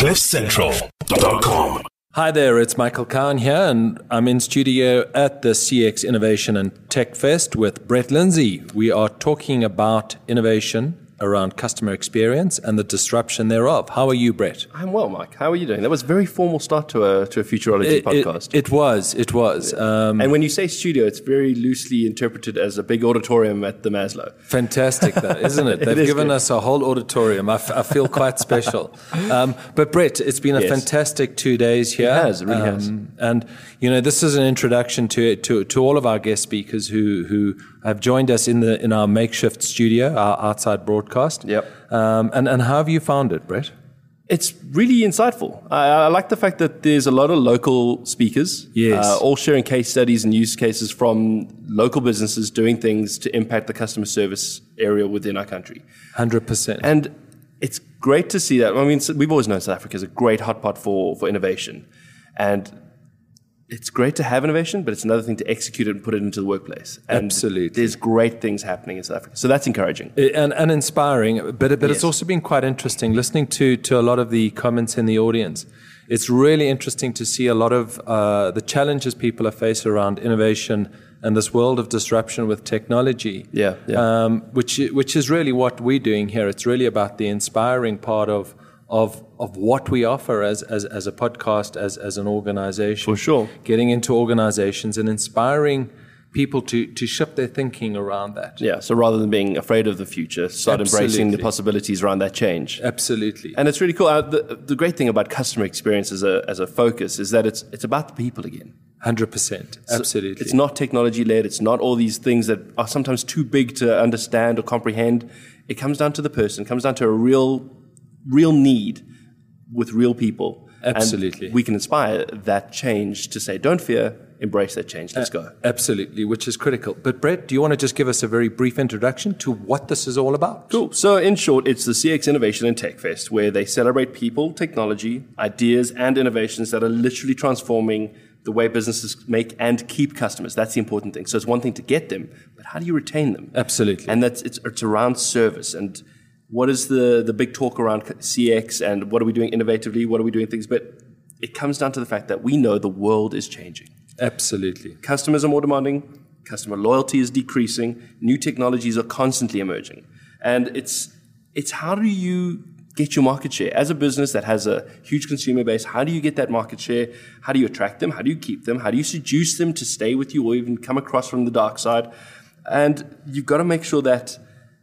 CliffCentral.com. Hi there, it's Michael Cowan here, and I'm in studio at the CX Innovation and Tech Fest with Brett Lindsay. We are talking about innovation around customer experience and the disruption thereof. How are you, Brett? I'm well, Mike. How are you doing? That was a very formal start to a Futurology podcast. It was. And when you say studio, it's very loosely interpreted as a big auditorium at the Maslow. Fantastic, though, isn't it? They've given us a whole auditorium. I feel quite special. But Brett, it's been a fantastic 2 days here. It really has. And, you know, this is an introduction to all of our guest speakers who have joined us in our makeshift studio, our outside broadcast. Yep. And how have you found it, Brett? It's really insightful. I like the fact that there's a lot of local speakers, all sharing case studies and use cases from local businesses doing things to impact the customer service area within our country. 100%. And it's great to see that. I mean, we've always known South Africa is a great hotspot for innovation. And it's great to have innovation, but it's another thing to execute it and put it into the workplace. And absolutely. There's great things happening in South Africa. So that's encouraging. And inspiring. But it's also been quite interesting listening to a lot of the comments in the audience. It's really interesting to see a lot of the challenges people are facing around innovation and this world of disruption with technology. Which is really what we're doing here. It's really about the inspiring part of what we offer as a podcast, as an organization. For sure. Getting into organizations and inspiring people to shift their thinking around that. Yeah, so rather than being afraid of the future, start embracing the possibilities around that change. Absolutely. And it's really cool. The great thing about customer experience as a focus is that it's about the people again. 100%. Absolutely. So it's not technology-led. It's not all these things that are sometimes too big to understand or comprehend. It comes down to the person. It comes down to a real need with real people. Absolutely. And we can inspire that change to say, don't fear, embrace that change, let's go. Absolutely, which is critical. But Brett, do you want to just give us a very brief introduction to what this is all about? Cool. So in short, it's the CX Innovation and Tech Fest, where they celebrate people, technology, ideas, and innovations that are literally transforming the way businesses make and keep customers. That's the important thing. So it's one thing to get them, but how do you retain them? Absolutely. And it's around service and what is the big talk around CX and what are we doing innovatively? What are we doing things? But it comes down to the fact that we know the world is changing. Absolutely. Customers are more demanding. Customer loyalty is decreasing. New technologies are constantly emerging. And it's how do you get your market share? As a business that has a huge consumer base, how do you get that market share? How do you attract them? How do you keep them? How do you seduce them to stay with you or even come across from the dark side? And you've got to make sure that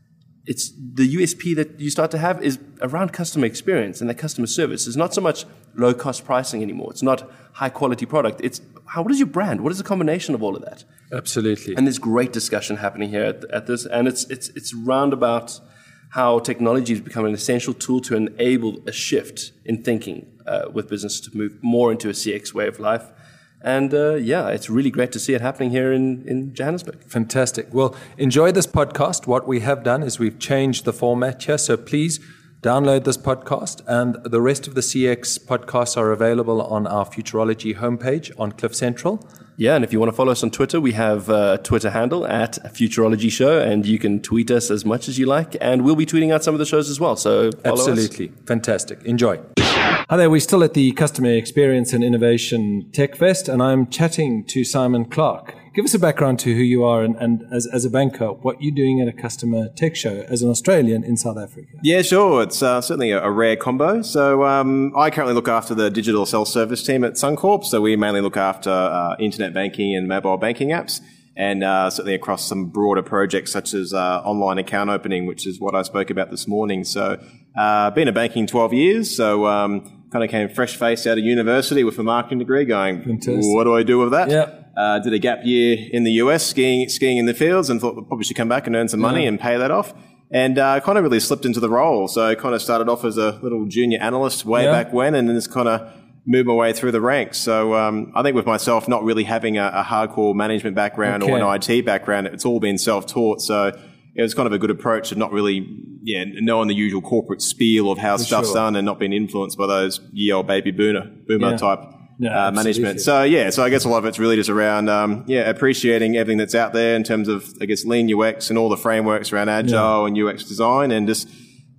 it's the USP that you start to have is around customer experience and the customer service. It's not so much low-cost pricing anymore. It's not high-quality product. It's what is your brand? What is the combination of all of that? Absolutely. And there's great discussion happening here at this, and it's round about how technology has become an essential tool to enable a shift in thinking with business to move more into a CX way of life. And it's really great to see it happening here in Johannesburg. Fantastic. Well, enjoy this podcast. What we have done is we've changed the format here. So please download this podcast, and the rest of the CX podcasts are available on our Futurology homepage on Cliff Central. Yeah, and if you want to follow us on Twitter, we have a Twitter handle at Futurology Show, and you can tweet us as much as you like, and we'll be tweeting out some of the shows as well. So follow Absolutely. Fantastic. Enjoy. Hi there, we're still at the Customer Experience and Innovation Tech Fest, and I'm chatting to Simon Clark. Give us a background to who you are and as a banker, what you're doing at a customer tech show as an Australian in South Africa. Yeah, sure. It's certainly a rare combo. So I currently look after the digital self-service team at Suncorp. So we mainly look after internet banking and mobile banking apps, and certainly across some broader projects such as online account opening, which is what I spoke about this morning. So been in banking 12 years, so kind of came fresh-faced out of university with a marketing degree going, Fantastic. What do I do with that? Yeah. Did a gap year in the US skiing in the fields and thought I probably should come back and earn some money and pay that off. And kind of really slipped into the role. So I kind of started off as a little junior analyst way back when, and then just kind of moved my way through the ranks. So I think with myself not really having a hardcore management background or an IT background, it's all been self-taught. So it was kind of a good approach of not really knowing the usual corporate spiel of how stuff's done and not being influenced by those ye-old baby boomer type management. So I guess a lot of it's really just around appreciating everything that's out there in terms of, I guess, lean UX and all the frameworks around agile and UX design, and just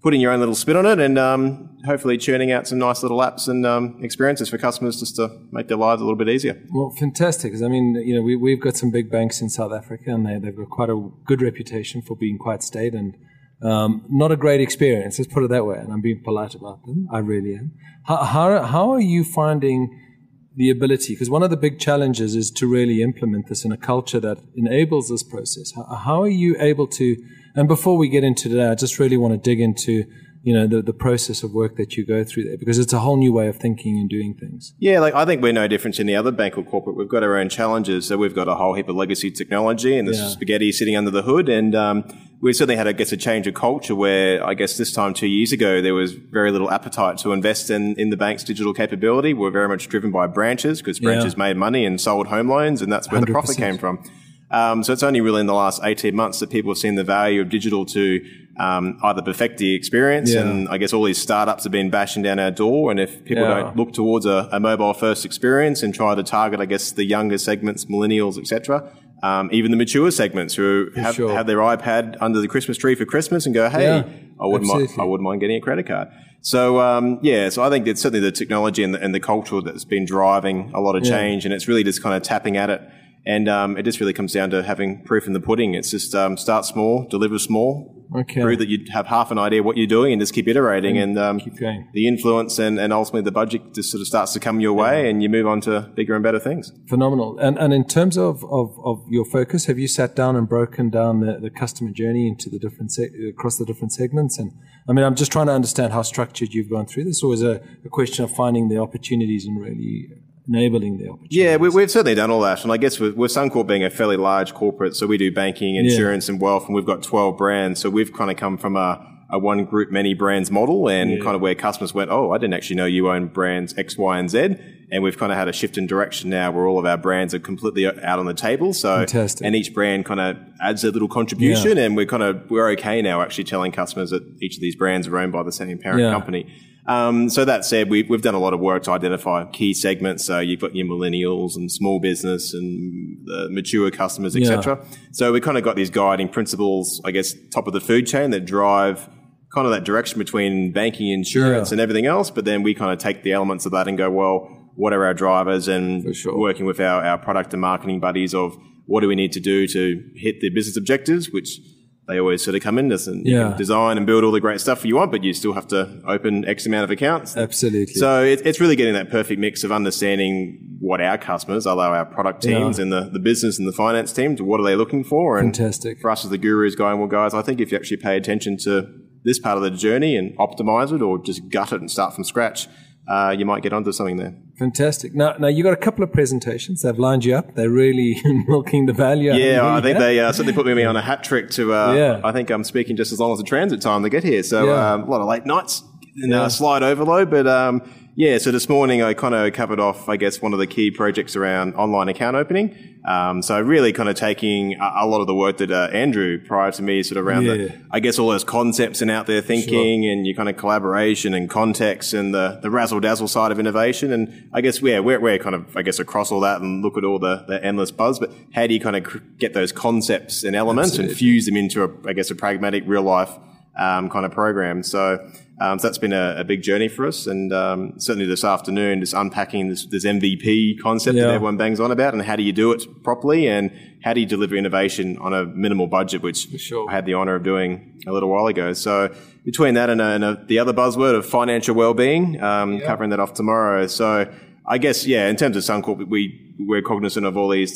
putting your own little spin on it and hopefully churning out some nice little apps and experiences for customers just to make their lives a little bit easier. Well, fantastic. 'Cause I mean, we've got some big banks in South Africa, and they've got quite a good reputation for being quite staid and not a great experience. Let's put it that way. And I'm being polite about them. I really am. How are you finding the ability? Because one of the big challenges is to really implement this in a culture that enables this process. How are you able to? And before we get into that, I just really want to dig into, the process of work that you go through there, because it's a whole new way of thinking and doing things. Yeah, I think we're no different to any other bank or corporate. We've got our own challenges. So we've got a whole heap of legacy technology and there's spaghetti sitting under the hood. And we certainly had, a change of culture where, I guess, this time 2 years ago, there was very little appetite to invest in the bank's digital capability. We're very much driven by branches because branches made money and sold home loans, and that's where 100%. The profit came from. So it's only really in the last 18 months that people have seen the value of digital to either perfect the experience, and I guess all these startups have been bashing down our door, and if people don't look towards a mobile-first experience and try to target, I guess, the younger segments, millennials, etc., even the mature segments who have their iPad under the Christmas tree for Christmas and go, hey, I wouldn't mind getting a credit card. So, so I think it's certainly the technology and the culture that's been driving a lot of change, and it's really just kind of tapping at it. And it just really comes down to having proof in the pudding. It's just start small, deliver small, prove that you have half an idea what you're doing and just keep iterating. And keep going. The influence and ultimately the budget just sort of starts to come your way and you move on to bigger and better things. Phenomenal. And in terms of your focus, have you sat down and broken down the customer journey into the different across the different segments? And I mean, I'm just trying to understand how structured you've gone through this, or is it a question of finding the opportunities and really enabling the opportunities? Yeah, we've certainly done all that. And I guess with Suncorp being a fairly large corporate, so we do banking, insurance and wealth, and we've got 12 brands. So we've kind of come from a one group, many brands model, and kind of where customers went, I didn't actually know you own brands X, Y, and Z. And we've kind of had a shift in direction now where all of our brands are completely out on the table. So, fantastic. And each brand kind of adds a little contribution, and we're okay now actually telling customers that each of these brands are owned by the same parent company. So that said, we've done a lot of work to identify key segments. So you've got your millennials and small business and the mature customers, etc. So we kind of got these guiding principles, I guess, top of the food chain that drive kind of that direction between banking, insurance and everything else. But then we kind of take the elements of that and go, well, what are our drivers? And working with our product and marketing buddies of what do we need to do to hit the business objectives, which they always sort of come in this and you can design and build all the great stuff you want, but you still have to open X amount of accounts. Absolutely. So it's really getting that perfect mix of understanding what our customers, although our product teams and the business and the finance teams, what are they looking for? And fantastic. For us as the gurus going, well, guys, I think if you actually pay attention to this part of the journey and optimize it or just gut it and start from scratch, you might get onto something there. Fantastic. Now you got a couple of presentations. They've lined you up. They're really milking the value. Yeah, I think they certainly put me on a hat trick to, I think I'm speaking just as long as the transit time to get here. So a lot of late nights and slide overload. But so this morning I kind of covered off, I guess, one of the key projects around online account opening. So really kind of taking a lot of the work that Andrew prior to me sort of around I guess all those concepts and out there thinking and your kind of collaboration and context and the razzle dazzle side of innovation. And I guess we're kind of, I guess, across all that and look at all the endless buzz, but how do you kind of get those concepts and elements and fuse them into a pragmatic real life kind of program. So that's been a big journey for us, and certainly this afternoon, just unpacking this MVP concept that everyone bangs on about, and how do you do it properly, and how do you deliver innovation on a minimal budget, which I had the honour of doing a little while ago. So between that and the other buzzword of financial well-being, covering that off tomorrow. So I guess, in terms of Suncorp, we're cognizant of all these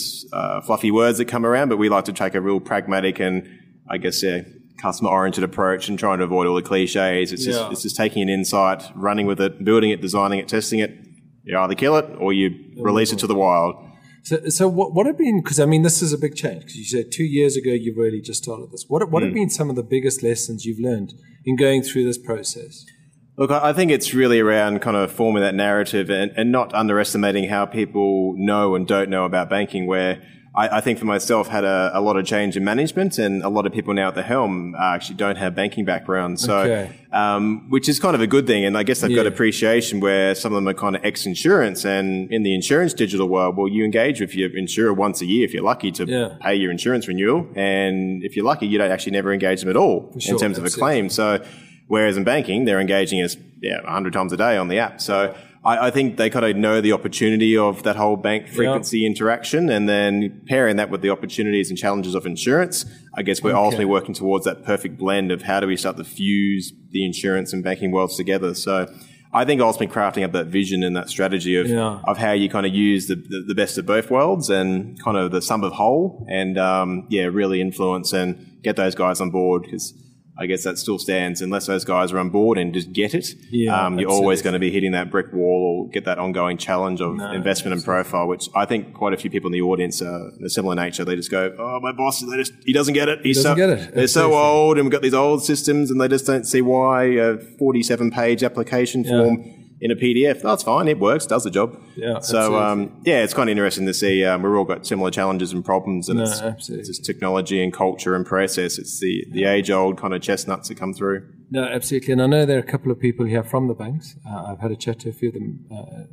fluffy words that come around, but we like to take a real pragmatic and, I guess, customer-oriented approach and trying to avoid all the cliches. It's just taking an insight, running with it, building it, designing it, testing it. You either kill it or you release it to the wild. So what have been, because I mean, this is a big change, because you said 2 years ago you really just started this. What have been some of the biggest lessons you've learned in going through this process? Look, I think it's really around kind of forming that narrative and not underestimating how people know and don't know about banking, where I think for myself had a lot of change in management, and a lot of people now at the helm actually don't have banking backgrounds. So, which is kind of a good thing. And I guess they've got appreciation where some of them are kind of ex-insurance, and in the insurance digital world, well, you engage with your insurer once a year if you're lucky to pay your insurance renewal. And if you're lucky, you don't actually never engage them at all in terms of a claim. So Whereas in banking, they're engaging us 100 times a day on the app. So I think they kind of know the opportunity of that whole bank frequency interaction, and then pairing that with the opportunities and challenges of insurance. I guess we're ultimately working towards that perfect blend of how do we start to fuse the insurance and banking worlds together. So I think ultimately crafting up that vision and that strategy of how you kind of use the best of both worlds and kind of the sum of whole, and really influence and get those guys on board, because I guess that still stands. Unless those guys are on board and just get it, you're always going to be hitting that brick wall or get that ongoing challenge of investment and profile, which I think quite a few people in the audience are a similar nature. They just go, oh, my boss, he doesn't get it. They're so old, and we've got these old systems, and they just don't see why a 47-page application form in a PDF. That's fine. It works, does the job. Yeah. So, it's kind of interesting to see. We've all got similar challenges and problems, and it's just technology and culture and process. It's the age-old kind of chestnuts that come through. No, absolutely. And I know there are a couple of people here from the banks. I've had a chat to a few of them,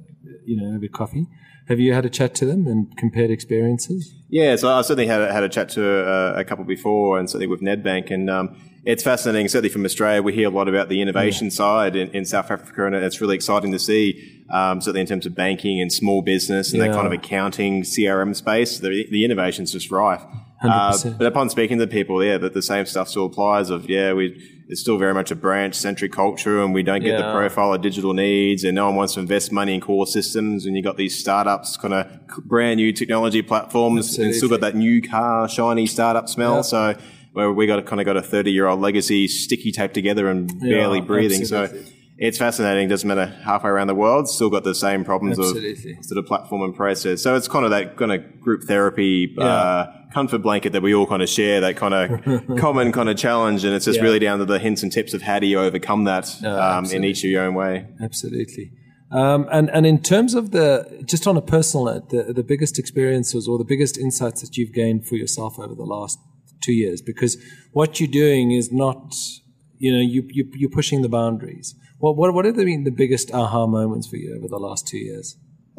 over coffee. Have you had a chat to them and compared experiences? Yeah, so I certainly had a chat to a couple before, and certainly with Nedbank, and it's fascinating. Certainly from Australia, we hear a lot about the innovation side in South Africa, and it's really exciting to see, certainly in terms of banking and small business and that kind of accounting CRM space. The innovation's just rife. 100%. But upon speaking to people, that the same stuff still applies it's still very much a branch-centric culture, and we don't get the profile of digital needs, and no one wants to invest money in core systems, and you got these startups, kind of brand new technology platforms, and still got that new car, shiny startup smell. Yep. So where we got a 30-year-old legacy sticky taped together and barely breathing. Absolutely. So it's fascinating. Doesn't matter halfway around the world, still got the same problems of sort of platform and process. So it's kind of that kind of group therapy comfort blanket that we all kind of share, that kind of common kind of challenge, and it's just really down to the hints and tips of how do you overcome that in each of your own way. Absolutely. And in terms of just on a personal note, the biggest experiences or the biggest insights that you've gained for yourself over the last 2 years, because what you're doing is not, you're pushing the boundaries. What have been the biggest aha moments for you over the last 2 years?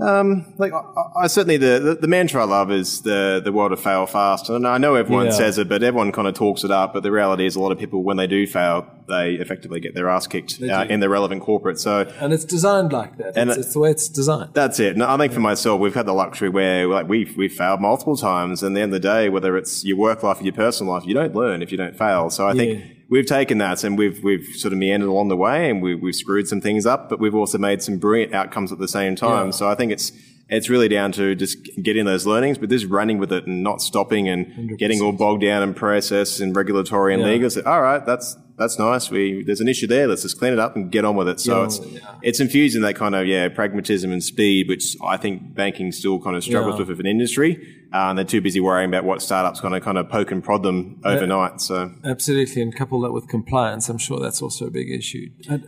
I certainly the mantra I love is the world of fail fast. And I know everyone says it, but everyone kind of talks it up. But the reality is, a lot of people, when they do fail, they effectively get their ass kicked in the relevant corporate. And it's designed like that. It's the way it's designed. That's it. And I think for myself, we've had the luxury where we've failed multiple times. And at the end of the day, whether it's your work life or your personal life, you don't learn if you don't fail. So I think we've taken that, and we've sort of meandered along the way, and we've screwed some things up, but we've also made some brilliant outcomes at the same time. So I think it's really down to just getting those learnings, but just running with it and not stopping and 100%. Getting all bogged down in process and regulatory and legal. So, all right, that's nice. There's an issue there. Let's just clean it up and get on with it. So it's infusing that kind of pragmatism and speed, which I think banking still kind of struggles with an industry. They're too busy worrying about what startups going to kind of poke and prod them overnight. So absolutely, and couple that with compliance, I'm sure that's also a big issue.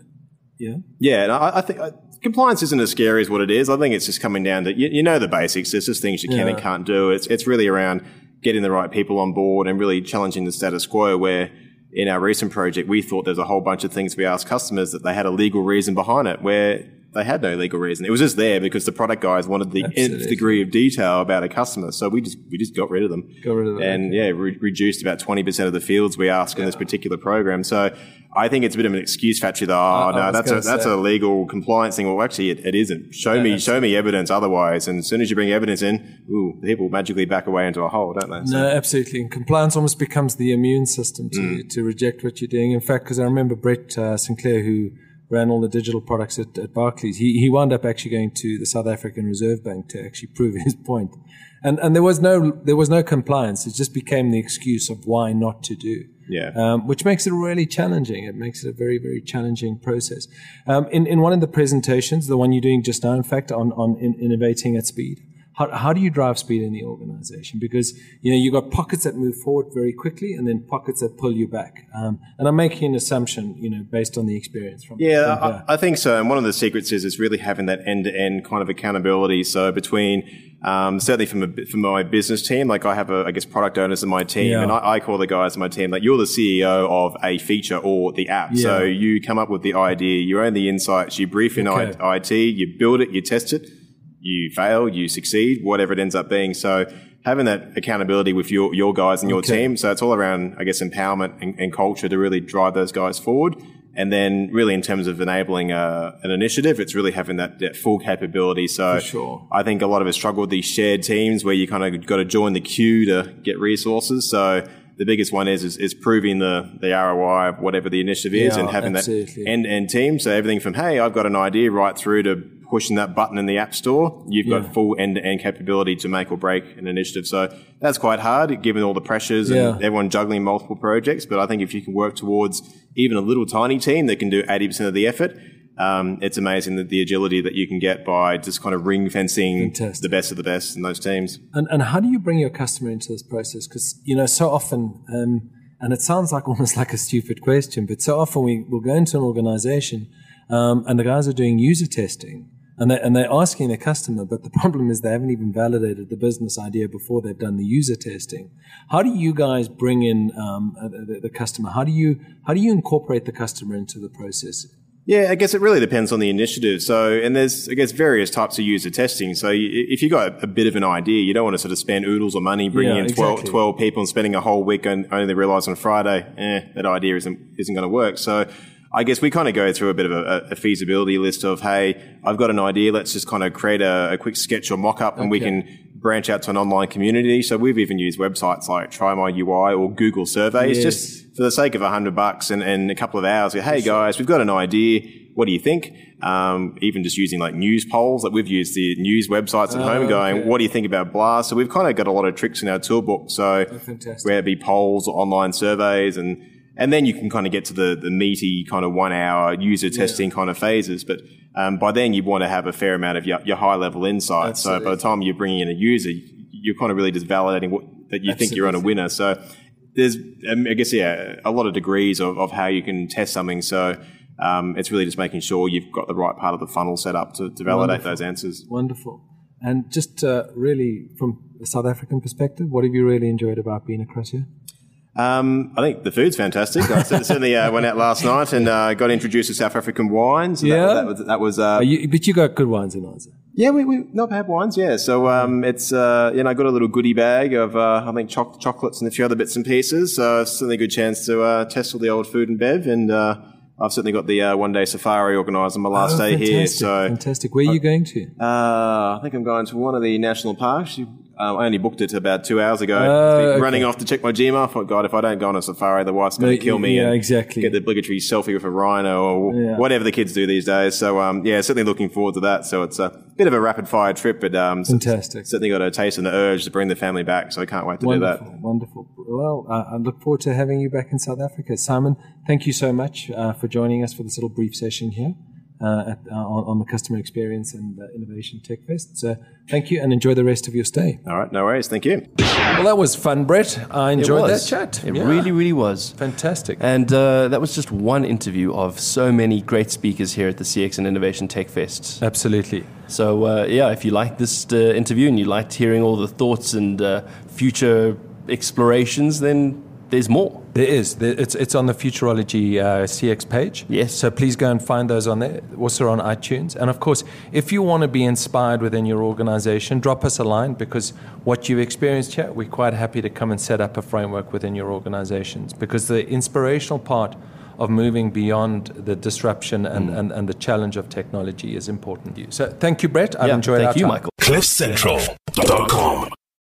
And I think compliance isn't as scary as what it is. I think it's just coming down to the basics. There's just things you can and can't do. It's really around getting the right people on board and really challenging the status quo, where in our recent project, we thought there's a whole bunch of things we asked customers that they had a legal reason behind it, where they had no legal reason. It was just there because the product guys wanted the nth degree of detail about a customer. So we just got rid of them. And reduced about 20% of the fields we ask in this particular program. So I think it's a bit of an excuse factory that, that's a legal compliance thing. Well, actually it isn't. Show me evidence otherwise. And as soon as you bring evidence in, people magically back away into a hole, don't they? No, absolutely. And compliance almost becomes the immune system to reject what you're doing. In fact, because I remember Brett Sinclair, who ran all the digital products at Barclays, he wound up actually going to the South African Reserve Bank to actually prove his point. And there was no compliance. It just became the excuse of why not to do. Which makes it really challenging. It makes it a very, very challenging process. In one of the presentations, the one you're doing just now, in fact, on innovating at speed, how do you drive speed in the organization? Because, you've got pockets that move forward very quickly and then pockets that pull you back. And I'm making an assumption, based on the experience from I think so. And one of the secrets is really having that end-to-end kind of accountability. So between, certainly from my business team, like I have product owners in my team, and I call the guys in my team, like, you're the CEO of a feature or the app. So you come up with the idea, you own the insights, you brief in IT, you build it, you test it. You fail, you succeed, whatever it ends up being. So having that accountability with your guys and your team. So it's all around, empowerment and culture to really drive those guys forward. And then really in terms of enabling an initiative, it's really having that full capability. So I think a lot of us struggle with these shared teams where you kind of got to join the queue to get resources. So the biggest one is proving the ROI of whatever the initiative is, and having that end-to-end team. So everything from, hey, I've got an idea, right through to pushing that button in the App Store, you've got full end-to-end capability to make or break an initiative. So that's quite hard, given all the pressures and everyone juggling multiple projects. But I think if you can work towards even a little tiny team that can do 80% of the effort, it's amazing that the agility that you can get by just kind of ring fencing the best of the best in those teams. And how do you bring your customer into this process? Because, so often, and it sounds like almost like a stupid question, but so often we'll go into an organization and the guys are doing user testing. And they're asking their customer, but the problem is they haven't even validated the business idea before they've done the user testing. How do you guys bring in the customer? How do you incorporate the customer into the process? Yeah, I guess it really depends on the initiative. So, and there's, I guess, various types of user testing. So if you've got a bit of an idea, you don't want to sort of spend oodles of money bringing in 12 people and spending a whole week and only realise on Friday, that idea isn't going to work. So I guess we kind of go through a bit of a feasibility list of, hey, I've got an idea. Let's just kind of create a quick sketch or mock-up and we can branch out to an online community. So we've even used websites like Try My UI or Google Surveys just for the sake of $100 and a couple of hours. Hey, guys, we've got an idea. What do you think? Even just using like news polls. Like we've used the news websites at home going, what do you think about blah? So we've kind of got a lot of tricks in our toolbook. So whether it be polls or online surveys and then you can kind of get to the meaty kind of 1 hour user testing kind of phases. But by then you want to have a fair amount of your high level insight. Absolutely. So by the time you're bringing in a user, you're kind of really just validating that you think you're on a winner. So there's, I guess, a lot of degrees of how you can test something. So it's really just making sure you've got the right part of the funnel set up to validate those answers. Wonderful. And just really from a South African perspective, what have you really enjoyed about being across here? I think the food's fantastic. I certainly went out last night and got introduced to South African wines. That was. But you got good wines in Oz. Yeah, we not bad wines. Yeah, so it's I got a little goodie bag of I think chocolates and a few other bits and pieces. So certainly a good chance to test all the old food and bev. And I've certainly got the one-day safari organised on my last day here. So fantastic. Where are you going to? I think I'm going to one of the national parks. I only booked it about 2 hours ago. Running off to check my gym. I thought, God, if I don't go on a safari, the wife's going to kill me. Yeah, exactly. Get the obligatory selfie with a rhino or whatever the kids do these days. So, certainly looking forward to that. So it's a bit of a rapid-fire trip, but fantastic. Certainly got a taste and the urge to bring the family back. So I can't wait to do that. Wonderful. Well, I look forward to having you back in South Africa. Simon, thank you so much for joining us for this little brief session here. On the customer experience and innovation tech fest. So thank you and enjoy the rest of your stay. All right, no worries. Thank you. Well, that was fun, Brett. I enjoyed that chat. It really, really was. Fantastic. And that was just one interview of so many great speakers here at the CX and Innovation Tech Fest. Absolutely. So, if you liked this interview and you liked hearing all the thoughts and future explorations, then there's more. There is. It's on the Futurology CX page. Yes. So please go and find those on there. Also on iTunes. And of course, if you want to be inspired within your organization, drop us a line because what you've experienced here, we're quite happy to come and set up a framework within your organizations because the inspirational part of moving beyond the disruption and the challenge of technology is important to you. So thank you, Brett. I've enjoyed our time. Thank you, Michael. CliffCentral.com